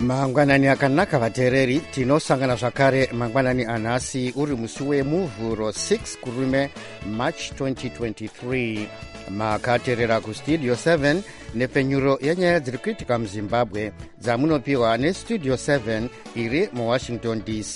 mangwanani akanaka vateereri, tinosangana zvakare mangwanani anhasi uri musi wemuvhuro 6 kurume March 2023. makateerera kustudio 7 nepfenyuro yenyaya dziri kuitika muzimbabwe dzamunopiwa nestudio 7 iri muwashington dc.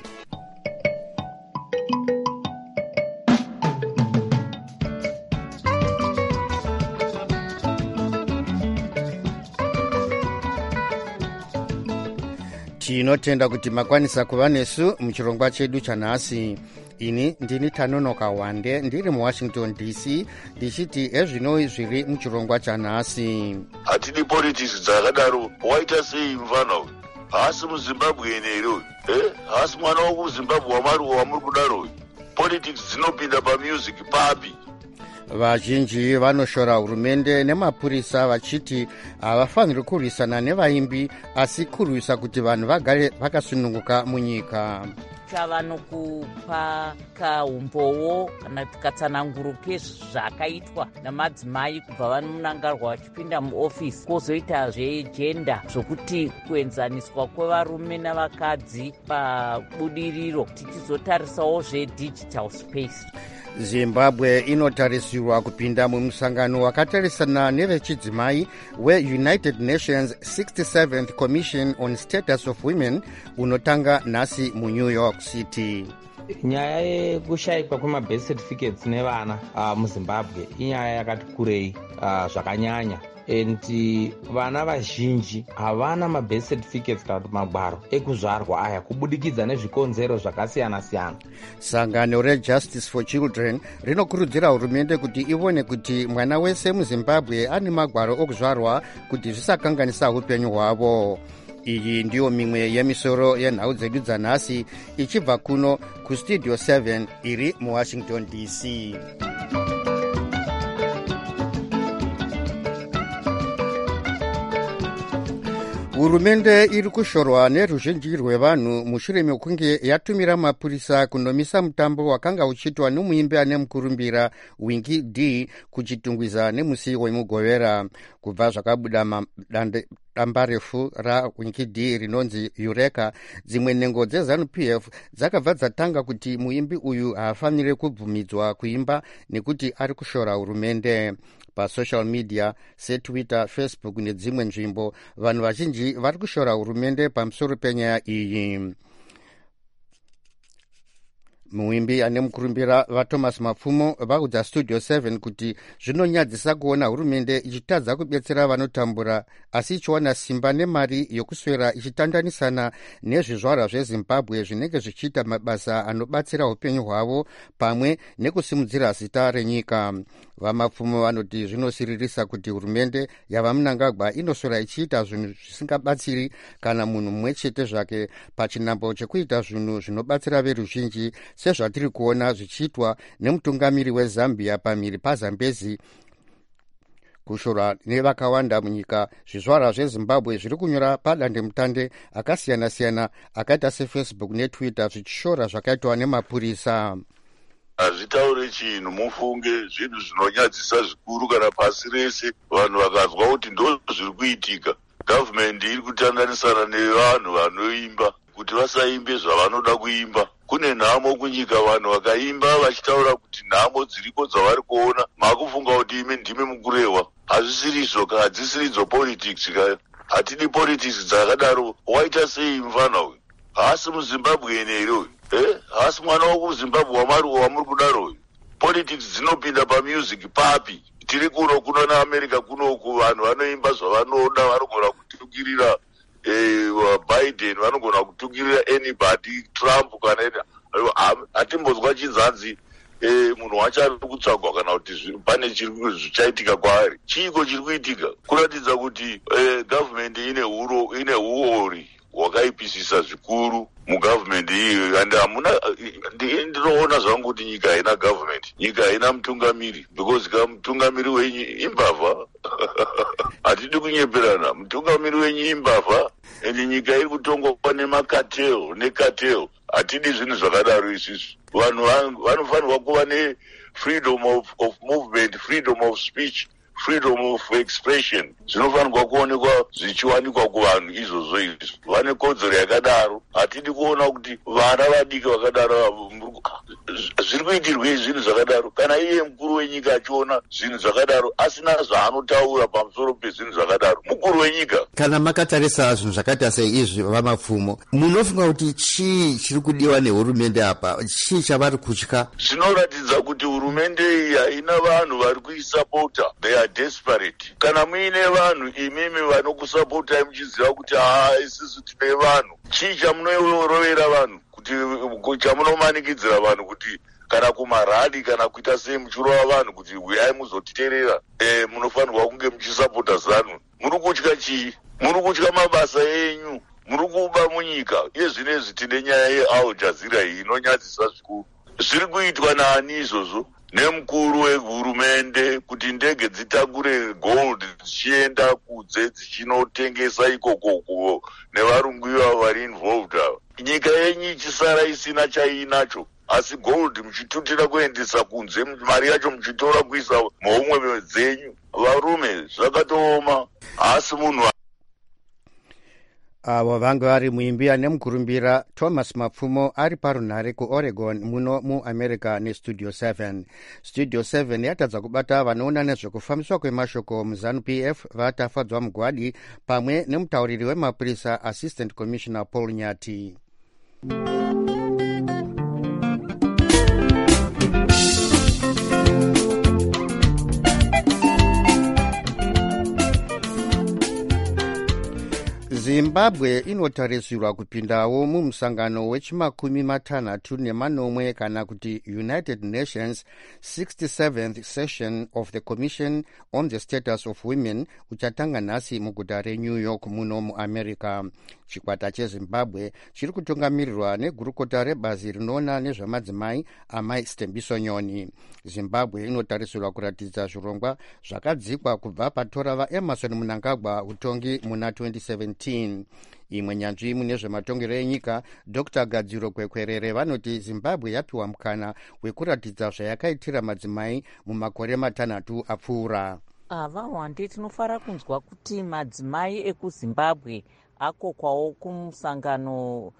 tinotenda kuti makwanisa kuva nesu muchirongwa chedu chanhasi. ini ndini Tanonoka Wande ndiri muwashington dc ndichiti ezvinoi zviri muchirongwa chanhasi. hatidi politics dzakadaro. waita sei mfana uyu? haasi muzimbabwe enero haasi mwana wekuzimbabwe wamuri kudaro. politics dzinopinda pamusic papi? vazhinji vanoshora hurumende nemapurisa vachiti havafaniri kurwisana nevaimbi asi kurwisa kuti vanhu vagare vakasununguka munyika. chavanokupa kaumbowo kana katsananguro kezvakaitwa namadzimai kubva vanomunangarwa vachipinda muofisi, kwozoita zvejenda zvokuti kuenzaniswa kwevarume navakadzi pabudiriro, tichizotarisawo zvedigital space. zimbabwe inotarisirwa kupinda mumusangano wakatarisana nevechidzimai weunited nations 67th commission on status of women unotanga nhasi munew york city. nyaya yekushayikwa kwemabirth certificates nevana muzimbabwe inyaya yakati kurei zvakanyanya, and vana vazhinji havana mabirth certificates kana kuti magwaro ekuzvarwa aya kubudikidza nezvikonzero zvakasiyana-siyana. sangano rejustice for children rinokurudzira hurumende kuti ivone kuti mwana wese muzimbabwe ane magwaro okuzvarwa kuti zvisakanganisa upenyu hwavo. iyi ndiyo mimwe yemisoro yenhau dzedu dzanhasi ichibva kuno kustudio 7 iri muwashington dc. hurumende iri kushorwa neruzhinji rwevanhu mushure mekunge yatumira mapurisa kunomisa mutambo wakanga uchiitwa nomuimbi ane mukurumbira Winky D kuchitungwiza nemusi wemugovera. kubva zvakabuda damba refu raWinky D rinonzi Eureka, dzimwe nhengo dzeZANU-PF dzakabva dzatanga kuti muimbi uyu haafaniri kubvumidzwa kuimba nekuti ari kushora hurumende. pasocial media setwitter, facebook nedzimwe nzvimbo vanhu vazhinji vari kushora hurumende pamusoro penyaya iyi. muimbi ane mukurumbira vaThomas Mapfumo vaudza studio 7 kuti zvinonyadzisa kuona hurumende ichitadza kubetsera vanotambura asi ichiwana simba nemari yokuswera ichitandanisana nezvizvarwa zvezimbabwe zvinenge zvichiita mabasa anobatsira upenyu hwavo pamwe nekusimudzira zita renyika. vamapfumo vanoti zvinosiririsa kuti hurumende yava Mnangagwa inoswera ichiita zvinhu zvisingabatsiri kana munhu mumwe chete zvake pachinambo chekuita zvinhu zvinobatsira veruzhinji sezvatiri kuona zvichiitwa nemutungamiri weZambia pamhiri paZambezi. kushorwa nevakawanda munyika, zvizvarwa zvezimbabwe zviri kunyora padandemutande akasiyana-siyana akaita sefacebook netwitter zvichishora zvakaitwa nemapurisa. hazvitaure chinhu, mufunge zvinhu zvinonyadzisa zvikuru kana pasi rese vanhu vakazwa kuti ndo zviri kuitika. gavhumendi iri kutandanisana nevanhu vanoimba kuti vasaimbe zvavanoda kuimba. kune nhamo kunyika, vanhu vakaimba vachitaura kuti nhamo dziriko dzavari kuona, makufunga kuti ime ndime mukurehwa. hazvisirizo, hadzisiridzo politics kayo. hatidi politics dzakadaro. waita sei mfana uyu? haasi muzimbabwe enero uyu haasi mwana wekuzimbabwe wamuri kudaro uyu. politics dzinopinda pamusic papi? tiri kuno naamerica kunoku vanhu vanoimba zvavanoda, vanogona kutukirira Biden, vanogona kutukirira anybody, Trump kana hatimbozwa chinzanzi munhu wacho ari kutsvagwa kana kuti pane zvichaitika kwaari. chiiko chiri kuitika? kuratidza kuti gavhumendi ine uori hwakaipisisa zvikuru mugavhumendi iyo, and ndinoona zvangu kuti nyika haina gavhumendi, nyika haina mutungamiri, because mutungamiri wenyu imbavha. hatidi kunyeperana, mutungamiri wenyu imbavha, ende nyika iri kutongwa nekatel. hatidi zvinhu zvakadaro izvizvi. vanhu vanofanirwa kuva ne freedom of movement, freedom of speech, freedom of expression zvinofanirwa kuonekwa zvichiwanikwa kuvanhu izvozvo. Vane kodzero yakadaro. Hatidi kuona kuti vana vadiki vakadaro zviri kuitirwe zvinhu zvakadaro. Kana iye mukuru wenyika achiona zvinhu zvakadaro asina zvaanotaura pamusoro pezvinhu zvakadaro, mukuru wenyika. Kana makatarisa zvinhu zvakaita seizvi vamapfumo, munofunga kuti chii chiri kudiwa nehurumende apa? Chii chavari kutya? Zvinoratidza kuti hurumende iyi haina vanhu vari kuisapota. They are desperate. Kana muine vanhu imimi vanokusapotai muchiziva kuti isusu tine vanhu, chii chamunorovera vanhu, kuti chamunomanikidzira vanhu kuti kana kumarali kana kuita sei muchirova vanhu kuti uyai muzotiterera, munofanirwa kunge muchisapota ZANU. Muri kutya chii? Muri kutya mabasa enyu, muri kuba munyika. Iye zvinezvi tine nyaya yeAl Jazeera iyi inonyadzisa zvikuru. Zviri kuitwa naani izvozvo? Nemukuru wehurumende kuti ndege dzitakure gold dzichienda kunze dzichinotengesa ikoko nevarungu ivavo vari involved ava. Nyika yenyu ichisara isina chainacho, asi gold muchitutira kuendesa kunze, mari yacho muchitora kuisa muhomwe dzenyu. Varume zvakatooma, asi munhu avo vanga vari muimbi anemukurumbira Thomas Mapfumo ari parunhare kuOregon muno muAmerica neStudio 7. Studio 7 yatadza kubata vanoona nezvekufambiswa kwemashoko muZANU-PF vatafadzwa mugwadi pamwe nemutauriri wemapurisa Assistant Commissioner Paul Nyati. Zimbabwe inotarisirwa kupindawo mumusangano wechimakumi matanhatu nemanomwe kana kuti United Nations 67th session of the Commission on the Status of Women uchatanga nhasi muguta reNew York muno muAmerica. Chikwata cheZimbabwe chiri kutungamirirwa negurukota rebazi rinoona nezvamadzimai Amai Stembiso Nyoni. Zimbabwe inotarisirwa kuratidza zvirongwa zvakadzikwa kubva patora vaEmerson Mnangagwa utongi muna 2017. Imwe nyanzvi mune zvematongero enyika Dr. Gadziro Kwekwerere vanoti Zimbabwe yapiwa mukana wekuratidza zvayakaitira madzimai mumakore matanhatu apfuura. Vawande tinofara kunzwa kuti madzimai ekuZimbabwe akokwawo kumusangano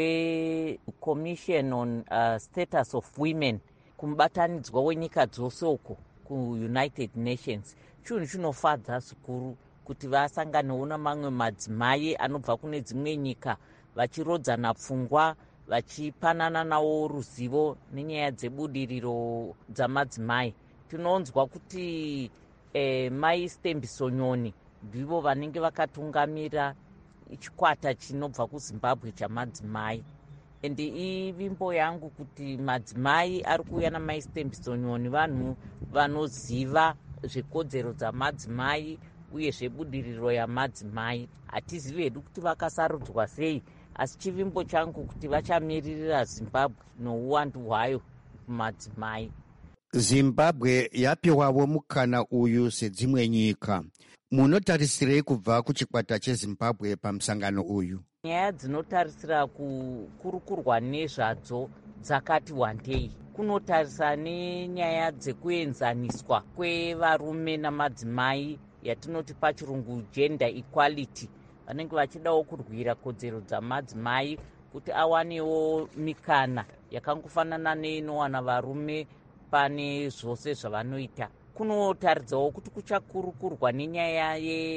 weCommission on Status of Women kumubatanidzwa wenyika dzose uko kuUnited Nations. Chinhu chinofadza zvikuru kuti vasanganewo namamwe madzimai anobva kune dzimwe nyika vachirodzana pfungwa, vachipanana nawo ruzivo nenyaya dzebudiriro dzamadzimai. Tinonzwa kuti Mai Stembiso Nyoni ndivo vanenge vakatungamira chikwata chinobva kuZimbabwe chamadzimai. Ende ivimbo yangu kuti madzimai ari kuuya naMai Stembiso Nyoni vanhu vanoziva zvekodzero dzamadzimai uye zvebudiriro yamadzimai. Hatizivi hedu kuti vakasarudzwa sei, asi chivimbo changu kuti vachamiririra Zimbabwe nouwandu hwayo kumadzimai. Zimbabwe yapiwawo mukana uyu sedzimwe nyika. Munotarisirei kubva kuchikwata cheZimbabwe pamusangano uyu? Nyaya dzinotarisira kukurukurwa nezvadzo dzakati wandei. Kunotarisa nenyaya dzekuenzaniswa kwevarume namadzimai, yatinoti pachirungu gender equality. Vanenge vachidawo kurwira kodzero dzamadzimai kuti awanewo mikana yakangofanana neinowana varume pane zvose zvavanoita. Kunotaridzawo kuti kuchakurukurwa nenyaya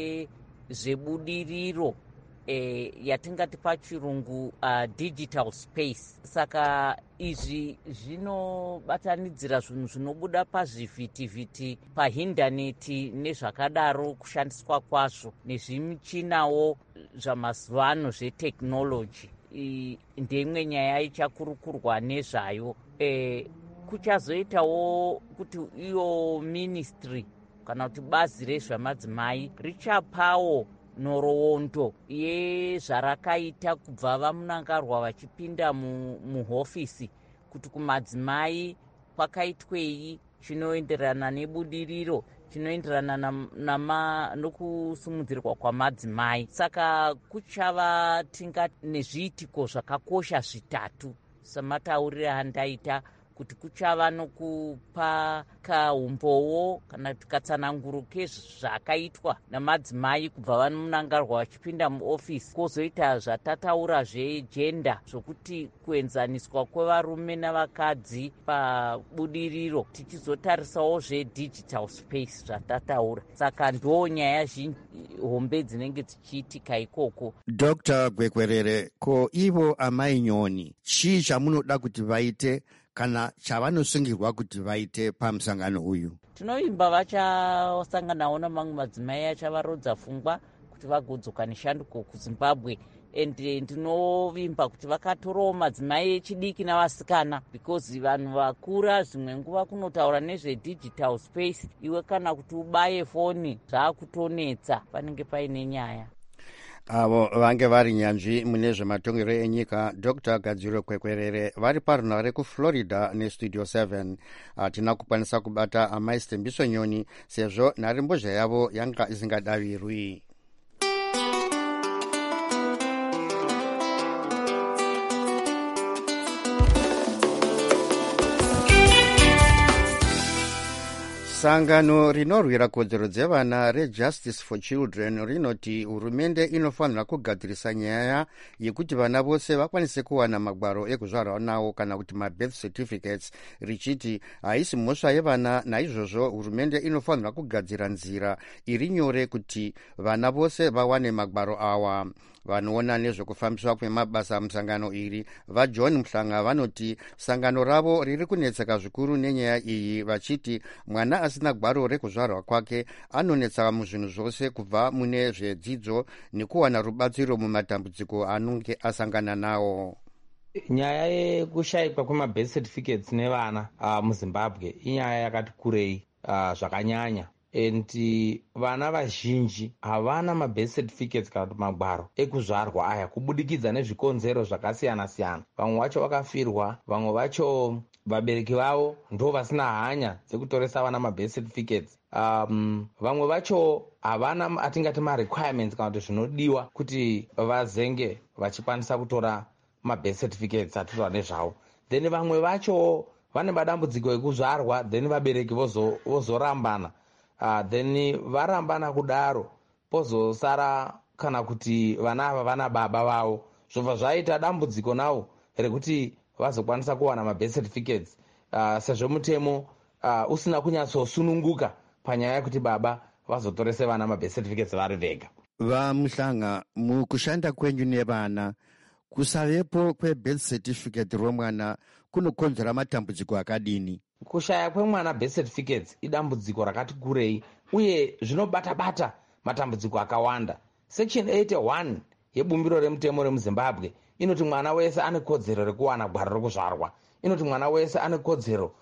yezvebudiriro yatingati pachirungu digital space. Saka izvi zvinobatanidzira zvinhu zvinobuda pazvivhitivhiti, pahindaneti nezvakadaro, kushandiswa kwazvo nezvimichinawo zvamazuva ano zvetekinoloji. Ndeimwe nyaya ichakurukurwa nezvayo. Kuchazoitawo kuti iyo ministry kana kuti bazi rezvamadzimai richapawo nhoroondo yezvarakaita kubva vamunangarwa vachipinda muhofisi, kuti kumadzimai kwakaitwei chinoenderana nebudiriro, chinoenderana nokusimudzirwa kwamadzimai. Saka kuchava tingati nezviitiko zvakakosha zvitatu samataurire andaita kuti kuchava nokupa kaumbowo kana kuti katsananguro kezvakaitwa namadzimai kubva vanonangarwa vachipinda muofisi, kwozoita zvatataura zvejenda zvokuti kuenzaniswa kwevarume navakadzi pabudiriro, tichizotarisawo zvedigital space zvatataura. Saka ndo nyaya hombe dzinenge dzichiitika ikoko. Dr. Gwekwerere, ko ivo amai nyoni chii chamunoda kuti vaite kana chavanosungirwa kuti vaite pamusangano uyu? Tinovimba vachasanganawo namamwe madzimai achavarodza pfungwa kuti vagodzoka neshanduko kuZimbabwe. Ndinovimba kuti vakatorawo madzimai echidiki navasikana, because vanhu vakura zvimwe nguva kunotaura nezvedigital space, iwe kana kuti ubaye foni zvaakutonetsa, panenge paine nyaya. Avo vange vari nyanzvi mune zvematongero enyika, Dr. Gadziro Kwekwerere vari parunare kuFlorida neStudio 7. Hatina kukwanisa kubata amai Stembiso Nyoni sezvo nharembozha yavo yanga isingadavirwi. Sangano rinorwira kodzero dzevana reJustice for Children rinoti hurumende inofanira kugadzirisa nyaya yekuti vana vose vakwanise kuwana magwaro ekuzvarwa nawo kana kuti mabirth certificates, richiti haisi mhosva yevana. Naizvozvo hurumende inofanira kugadzira nzira iri nyore kuti vana vose vawane magwaro awa. Vanoona nezvekufambiswa kwemabasa musangano iri vaJohn Mhlanga vanoti sangano ravo riri kunetseka zvikuru nenyaya iyi, vachiti mwana asina gwaro rekuzvarwa kwake anonetsa muzvinhu zvose, kubva mune zvedzidzo nekuwana rubatsiro mumatambudziko anenge asangana nawo. Nyaya yekushayikwa kwemabirth certificates nevana muZimbabwe inyaya yakati kurei zvakanyanya. Vana vazhinji havana mabirth certificates kana kuti magwaro ekuzvarwa aya kubudikidza nezvikonzero zvakasiyana siyana. Vamwe vacho vakafirwa, vamwe vacho vabereki vavo ndo vasina hanya dzekutoresa vana mabirth certificates. Vamwe vacho havana atingati marequirements kana kuti zvinodiwa kuti vazenge vachikwanisa kutora mabirth certificates atorwa nezvavo. Then vamwe vacho vane madambudziko ekuzvarwa, then vabereki vozorambana. Then varambana kudaro pozosara kana kuti vana ava vana baba vavo, zvobva zvaita dambudziko navo rekuti vazokwanisa kuwana mabirth certificates sezvo mutemo usina kunyatsosununguka panyaya yekuti baba vazotorese vana mabirth certificates vari vega. VaMhlanga, mukushanda kwenyu nevana, kusavepo kwebirth certificate romwana kunokonzera matambudziko akadini? Kushaya kwemwana birth certificates idambudziko rakati kurei uye zvinobata-bata matambudziko akawanda. Section 81 yebumbiro remutemo remuZimbabwe inoti mwana wese ane kodzero rekuwana gwaro rekuzvarwa. Inoti mwana wese ane kodzero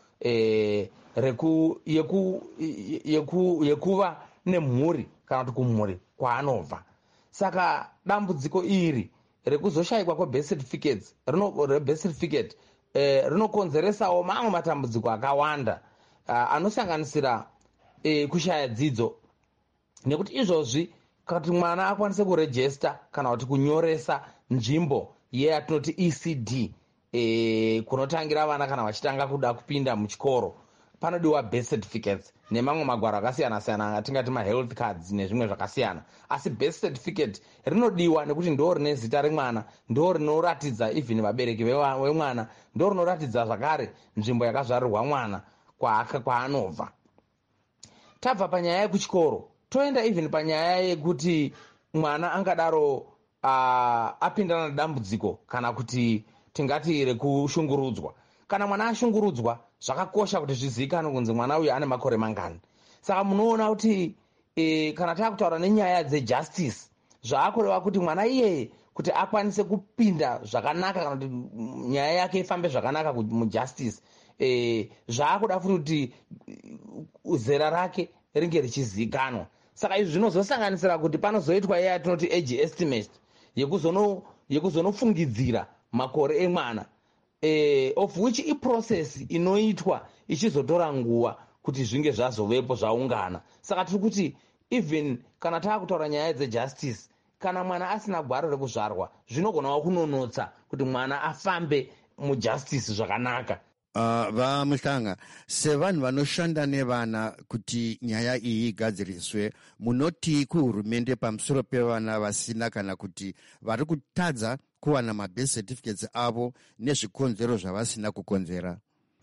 yekuva nemhuri kana kuti kumhuri kwaanobva. Saka dambudziko iri rekuzoshayikwa kwebirth certificate rinokonzeresawo mamwe matambudziko akawanda anosanganisira kushaya dzidzo, nekuti izvozvi kuti mwana akwanise kurejesta kana kuti kunyoresa nzvimbo yatinoti ECD kunotangira vana kana vachitanga kuda kupinda muchikoro, panodiwa birth certificates nemamwe magwaro akasiyana siyana atingati mahealth cards nezvimwe zvakasiyana. Asi birth certificate rinodiwa nekuti ndo rine zita remwana, ndo rinoratidza even vabereki vemwana, ndo rinoratidza zvakare nzvimbo yakazvarirwa mwana kwaanobva. Tabva panyaya yekuchikoro toenda even panyaya yekuti mwana angadaro apindana nedambudziko kana kuti tingati rekushungurudzwa. Kana mwana ashungurudzwa, zvakakosha kuti zvizivikanwe kunzi mwana uyu ane makore mangani. Saka munoona kuti kana takutaura nenyaya dzejustice, zvaakureva kuti mwana iyeye kuti akwanise kupinda zvakanaka kana kuti nyaya yake ifambe zvakanaka mujustice, zvaakuda futi kuti zera rake ringe richizivikanwa. Saka izvi zvinozosanganisira kuti panozoitwa iya yatinoti age estimate yekuzonofungidzira makore emwana, of which iprocess inoitwa ichizotora nguva kuti zvinge zvazovepo zvaungana. Saka tiri kuti even kana taakutaura nyaya dzejustice, kana mwana asina gwaro rekuzvarwa zvinogonawo kunonotsa kuti mwana afambe mujustice zvakanaka. Vamuhlanga, sevanhu vanoshanda nevana kuti nyaya iyi igadziriswe, munoti kuhurumende pamusoro pevana vasina kana kuti vari kutadza kuwana mabirth certificates avo nezvikonzero zvavasina kukonzera?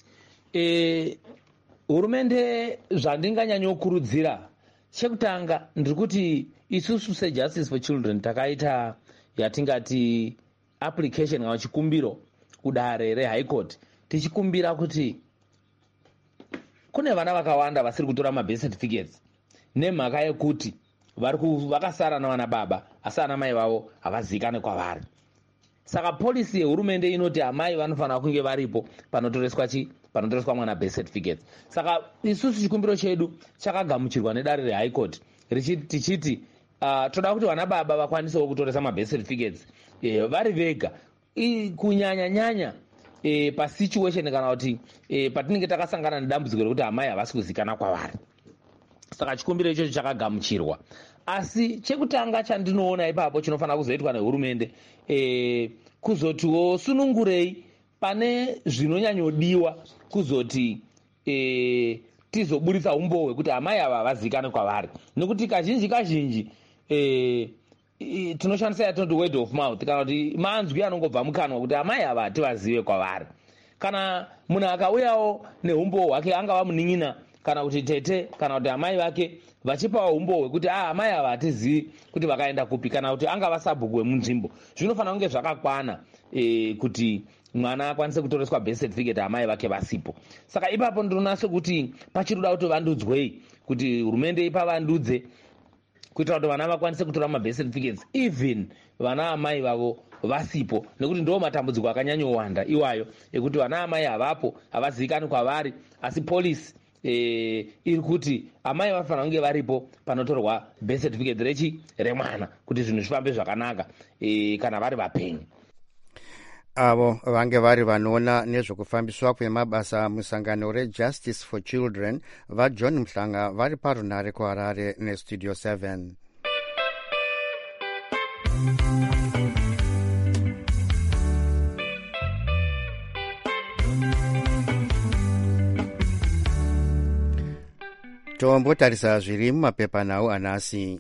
Hurumende zvandinganyanyokurudzira, chekutanga ndiri kuti isusu sejustice for children takaita yatingati application kana chikumbiro kudare reHigh Court tichikumbira kuti kune vana vakawanda vasiri kutora mabirth certificates nemhaka yekuti vakasara navana baba asi ana mai vavo havazivikane kwavari. Saka polisi yehurumende inoti amai vanofanira kunge varipo panotoreswa mwana birth certificates. Saka isusu chikumbiro chedu chakagamuchirwa nedare reHigh Court tichiti toda kuti vana baba vakwanisewo kutoresa mabirth certificates vari vega, kunyanya pasituation kana kuti patinenge takasangana nedambudziko rekuti amai havasi kuzivikana kwavari. Saka chikumbiro ichocho chakagamuchirwa. Asi chekutanga chandinoona ipapo chinofanira kuzoitwa nehurumende kuzotiwo sunungurei pane zvinonyanyodiwa kuzoti tizoburitsa umboo hwekuti amai ava havazivikane kwavari, nekuti kazhinji tinoshandisa yatinoti word of mouth kana kuti manzwi anongobva mukanwa kuti amai ava hativazive kwavari. Kana munhu akauyawo neumboo hwake, angava munin'ina kana kuti tete kana kuti amai vake, vachipawo umboo hwekuti amai ava hatizivi kuti vakaenda kupi, kana kuti angava sabhuku wemunzvimbo, zvinofanira kunge zvakakwana kuti mwana akwanise kutoreswa birth certificate amai vake vasipo. Saka ipapo ndinoona sekuti pachiri kuda kuti vandudzwei, kuti hurumende ipavandudze kuitira kuti vana vakwanise kutora mabirth certificates even vana amai vavo vasipo, nekuti ndo matambudziko akanyanyowanda iwayo ekuti vana amai havapo, havazivikani kwavari, asi polisi iri kuti amai vanofanira kunge varipo panotorwa birth certificate remwana kuti zvinhu zvifambe zvakanaka kana vari vapenyu. Avo vange vari vanoona nezvekufambiswa kwemabasa musangano reJustice for Children vaJohn Mhlanga vari parunare kuHarare neStudio 7. Tombotarisa zviri mumapepanhau anhasi.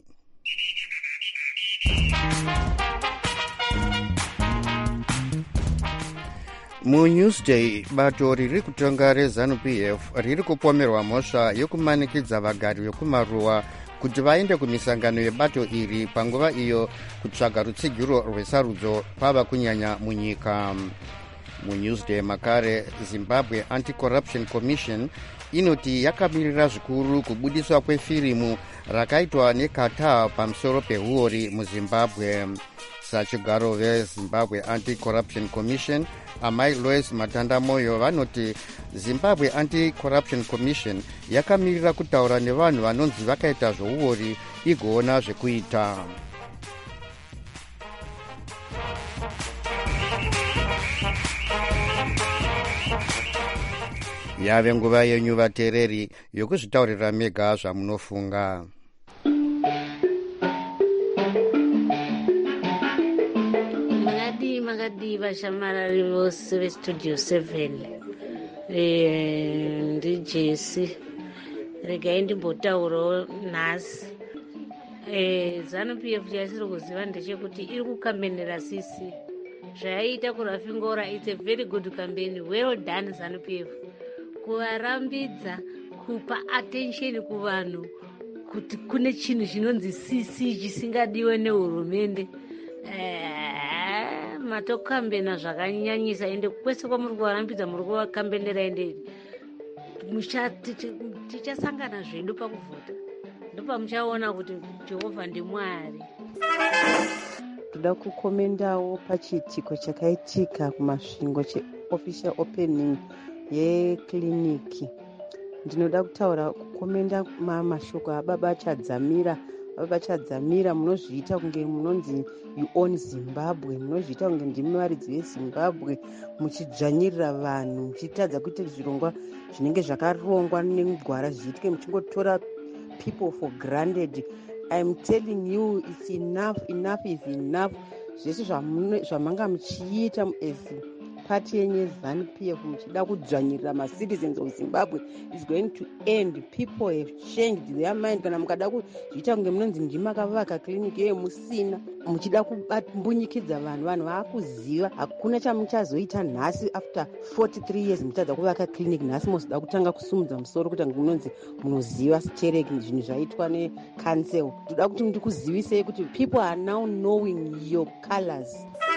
MuNewsday, bato riri kutonga reZANU-PF riri kupomerwa mhosva yokumanikidza vagari vekumaruwa kuti vaende kumisangano yebato iri panguva iyo kutsvaga rutsigiro rwesarudzo pava kunyanya munyika. MuNewsday makare, Zimbabwe Anti-Corruption Commission inoti yakamirira zvikuru kubudiswa kwefirimu rakaitwa neKatar pamusoro pehuori muZimbabwe. Sachigaro veZimbabwe Anti-Corruption Commission amai Lois Matandamoyo vanoti Zimbabwe Anti-Corruption Commission yakamirira kutaura nevanhu vanonzi vakaita zvouori igoona zvekuita. Yave nguva yenyu vateereri yokuzvitaurira mega zvamunofunga. Makadi vashamarari vose veStudio 7 ndijesi regai ndimbotaurawo nhasi. ZANU-PF yasiri kuziva ndechekuti iri kukambenera sisi zvaiita kuRafingora. It's a very good campaign, well done ZANU-PF, kuvarambidza, kupa attention kuvanhu kuti kune chinhu chinonzi sisi chisingadiwe nehurumende. Matokambena zvakanyanyisa, ende kwese kwamuri kuvarambidza muri kuvakambenera, ende tichasangana zvedu pakuvhota, ndopamuchaona kuti Jehovha ndiMwari. Toda kukomendawo pachiitiko chakaitika kumasvingo cheofficial opening yekliniki. Ndinoda kutaura kukomenda mashoko ababa chadzamira munozviita kunge munonzi you own Zimbabwe, munozviita kunge ndimi varidzi veZimbabwe, muchidzvanyirira vanhu, muchitadza kuita zvirongwa zvinenge zvakarongwa nemigwara zviitike, muchingotora people for granted. I'm telling you, it's enough is enough. Zvese zvamanga muchiita as pati yenyu yeZANU-PF muchida kudzvanyirira macitizens of Zimbabwe is going to end. People have changed their mind. Kana mukada kuzviita kunge munonzi ndimakavaka kiriniki iyoyo musina, muchida kumbunyikidza vanhu vaakuziva. Hakuna chamuchazoita nhasi after 43 years muchadza kuvaka kiriniki. Nhasi mozoda kutanga kusumudza musoro kuti munonzi munoziva stereki zvinhu zvaitwa necancel. Toda kuti ndikuzivisei kuti people are now knowing your colors.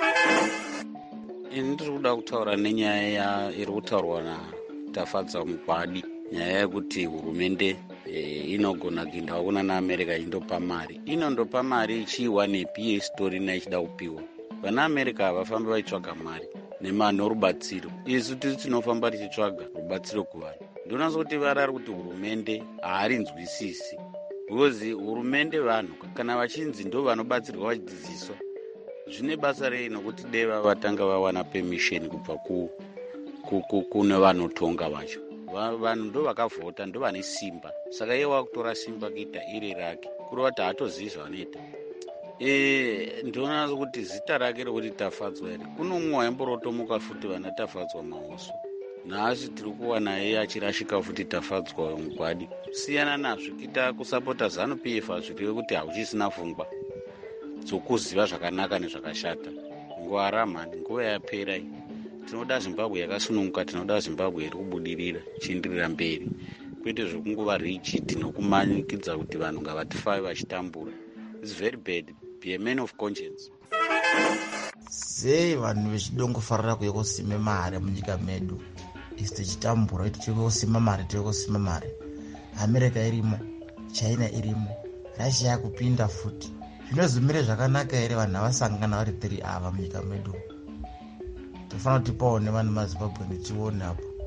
Ndiri kuda kutaura nenyaya iri kutaurwa naTafadzwa Mugwadi, nyaya yekuti hurumende inogona kuindawo kuna naAmerica indopa mari. Inondopa mari ichiwa nePA story naichida kupiwa. Vana America havafambi vaitsvaga mari norubatsiro. Isu tiri tinofamba tichitsvaga rubatsiro kuvanhu. Ndinonaso kuti varari kuti hurumende haarinzwisisi. Because hurumende vanhu kana vachinzi ndo vanobatsirwa vachidzidziswa, zvine basa rei nokuti deva vatanga vawana permission kubva kune vanotonga vacho. Vanhu ndo vakavhota, ndo vane simba. Saka iye wakutora simba kuita iri rake. Kureva kuti haatozivi zvanoita. Ndinoona kuti zita rake rekuti Tafadzwa ere. Kuno umwe waimborotomuka futi vana Tafadzwa Mahoso. Nhasi tiri kuwana iye achirashika futi Tafadzwa Mugwadi. Siyana nazvo kuita kusapota ZANU-PF hazvireve kuti hauchisina pfungwa dzokuziva zvakanaka nezvakashata. Nguva ramani, nguva yapera iyi. Tinoda Zimbabwe yakasununguka, tinoda Zimbabwe iri kubudirira, chienderera mberi. Kwete zvokungova rigid nokumanikidza kuti vanhu ngavatifaye vachitambura. It's very bad. Be a man of conscience. Sei vanhu vechidongofarira kuuya kosima mari munyika medu. Isi tichitambura kuti tiri kosima mari. America irimo, China irimo, Russia yakupinda futi. Zvinozomira zvakanaka here vanhu havasangana vari 3 ava munyika medu? Tofanira kuti tipaone vanhu maZimbabwe tione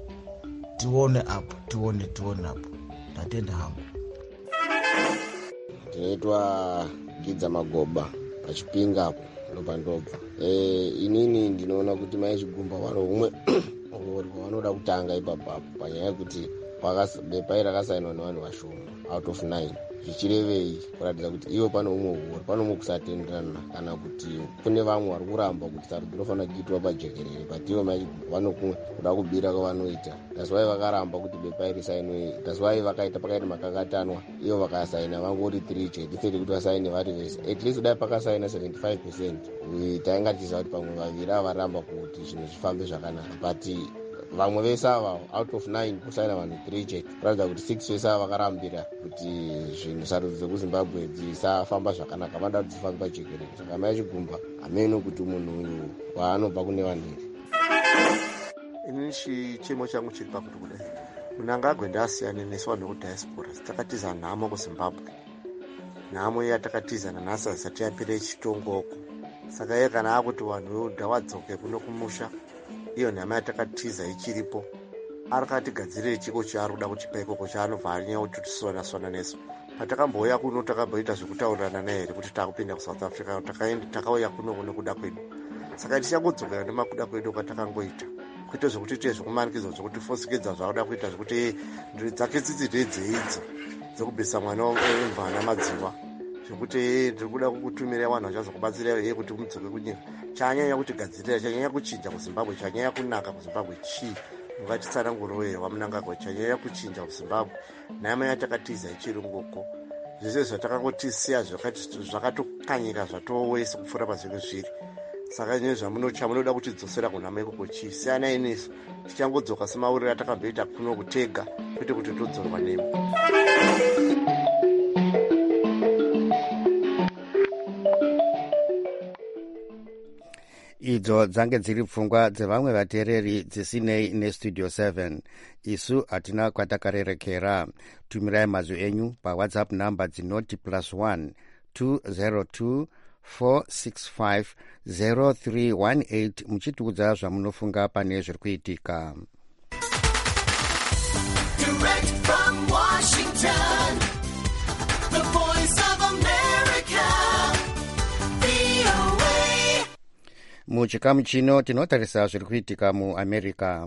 apo. Ndatenda hangu. Ndinoitwa Gidza Magoba pachipinga apo ndobva. Inini ndinoona kuti maizvigumba vano umwe vanoda kutanga ipapo panyaya yekuti bepa rakasainwa nevanhu vashoma out of 9. Zvichirevei kuratidza kuti ivo pano umwe kusatenderana kana kuti kune vamwe vari kuramba kuti sarudzo inofanira kuitwa pajekerere, but ivo vanokumwe kuda kubira kwavanoita. That's why vakaramba kuti bepa iri sainwe. That's why pakaita makakatanwa ivo vakasaina vangori 3 chete instead kuti vasaine vari vese. At least dai pakasaina 75%. Tainga tiziva kuti pamwe vaviri avaramba kuti zvinhu zvifambe zvakanaka, but vamwe vese ava out of 9 kusaina vanhu 3 chete. Kuratidza kuti 6 vese ava vakarambira kuti zvinhu sarudzo dzekuZimbabwe dzisafamba zvakanaka, vanoda kuti dzifambe pajekerere. Saka maizvigumba hameno kuti munhu uyu waanobva kune vanhu iri. Inini chichemo changu chiri pakuti kudai munhu angagwenda asiyane nesu vanhu vekudiaspora. Takatiza nhamo kuZimbabwe, nhamo yatakatiza nanhasi hazisati yapera chitongoko. Saka iye kana akuti vanhu wadzoke kuno kumusha, iyo nhamo yatakatiza ichiripo, arikatigadzirire chiko chaari kuda kuchipa ikoko chaanobva anyanya kuti tisona nesu. Patakambouya kuno takamboita zvekutaurirana naye here kuti takupinda kuSouth Africa, takauya kuno kuda kwedu. Saka tichangodzoka nemakuda kwedu kwatakangoita, kuite zvekuti tiye zvekumanikidzwa zvekuti fosikidza zvakuda kuita zvekuti ndiri dzake tsitsi dzeidzo dzekubvisa mwana wemvana madziva, zvekuti ndiri kuda kukutumira vanhu vachazokubatsira iye kuti mudzoke kunyika. Chanyanya kuti gadzirira, chanyanya kuchinja kuZimbabwe, chanyanya kunaka kuZimbabwe chii? Ngatitsanangurowe wamunangagwa, chanyanya kuchinja kuZimbabwe. Nhamo yatakatiza ichirungoko. Zvese zvatakangotisiya zvakatokanyika zvatowese kupfuura pazvinhu zviri. Saka nyezvo chamunoda kutidzosera kunhamo ikoko chii? Siyanai nesu, tichangodzoka semauriro atakamboita kuno kutega, kwete kuti todzorwa nemi. Idzo dzange dziri pfungwa dzevamwe vateereri dzisinei nestudio 7. Isu hatina kwatakarerekera. Tumirai mazwi enyu paWhatsApp namba dzinoti +1 202 465 0318 muchitiudza zvamunofunga pane zviri kuitika. Direct from Washington, the voice of America, VOA. Muchikamu chino tinotarisa zviri kuitika muAmerica.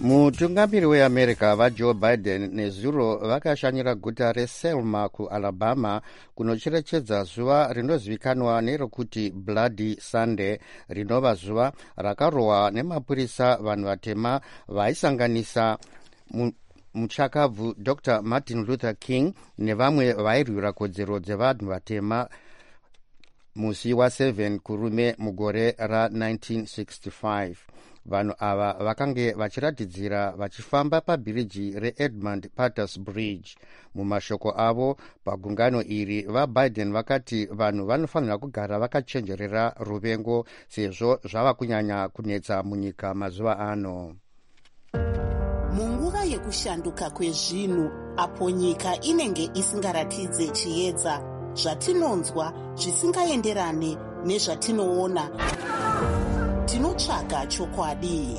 mutungamiri weamerica vajoe biden nezuro vakashanyira guta reselma kualabama kunocherechedza zuva rinozivikanwa nerokuti bloody sunday, rinova zuva rakarohwa nemapurisa vanhu vatema vaisanganisa muchakabvu Dr. Martin Luther King nevamwe vairwira kodzero dzevanhu vatema musi wa7 kurume mugore ra1965. vanhu ava vakange vachiratidzira vachifamba pabhiriji reEdmund Pettus Bridge. mumashoko avo pagungano iri, vaBiden vakati vanhu vanofanira kugara vakachenjerera ruvengo sezvo zvava kunyanya kunetsa munyika mazuva ano. munguva yekushanduka kwezvinhu, apo nyika inenge isingaratidze chiedza, zvatinonzwa zvisingaenderane nezvatinoona, tinotsvaga chokwadi.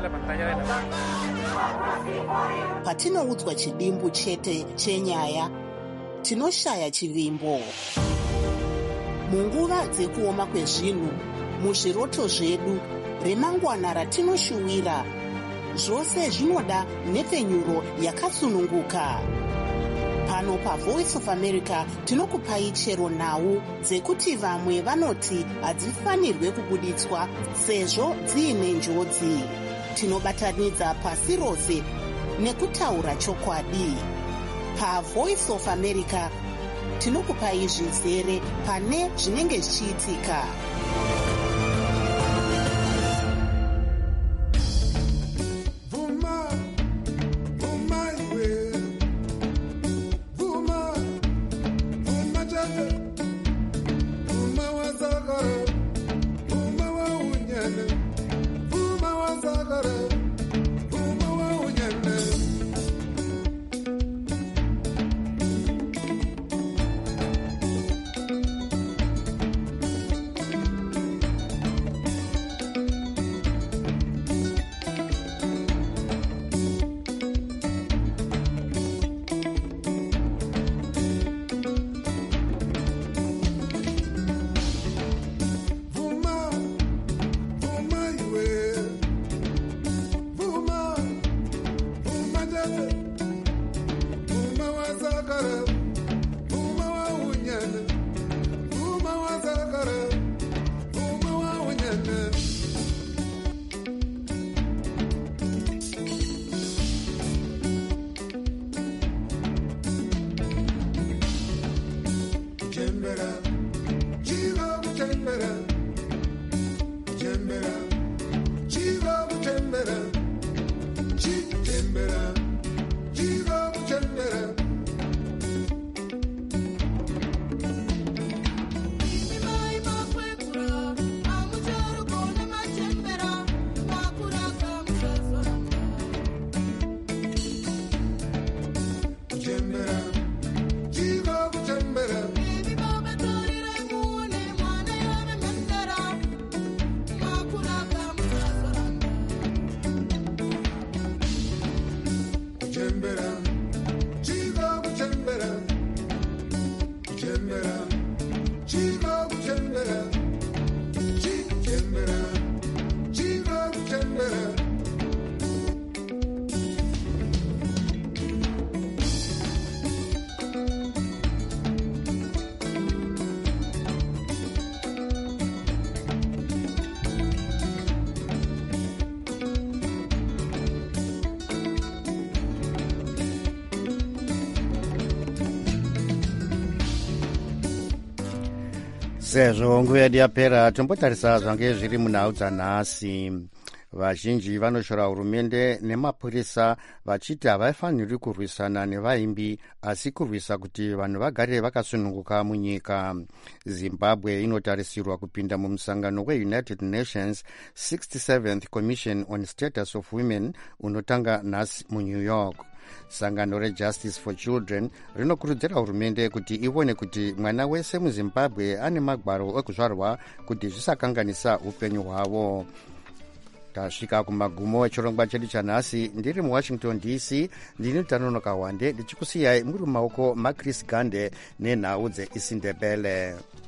Patinoudzwa chidimbu chete chenyaya, tinoshaya chivimbo. Munguva dzekuoma kwezvinhu, muzviroto zvedu, remangwana ratinoshuwira, zvose zvinoda nhepfenyuro yakasununguka. Pano paVoice of America tinokupai chero nhau dzekuti vamwe vanoti hadzifanirwe kubuditswa sezvo dziine njodzi. Tinobatanidza pasi rose nekutaura chokwadi. PaVoice of America tinokupai zvizere pane zvinenge zvichiitika. sezvo nguva yedu yapera, tombotarisa zvange zviri munhau dzanhasi. Vazhinji vanoshora hurumende nemapurisa vachiti havaifaniri kurwisana nevaimbi asi kurwisa kuti vanhu vagare vakasununguka munyika. Zimbabwe inotarisirwa kupinda mumusangano weUnited Nations 67th Commission on Status of Women unotanga nhasi muNew York. Sangano reJustice for Children rinokurudzira hurumende kuti ione kuti mwana wese muZimbabwe ane magwaro ekuzvarwa kuti zvisakanganisa upenyu hwavo. Tasvika kumagumo echirongwa chedu chanhasi. Ndiri muWashington DC, ndini Tanonoka Wande ndichikusiyai muri mumaoko maChris Gande nenhau dzeIsindebele.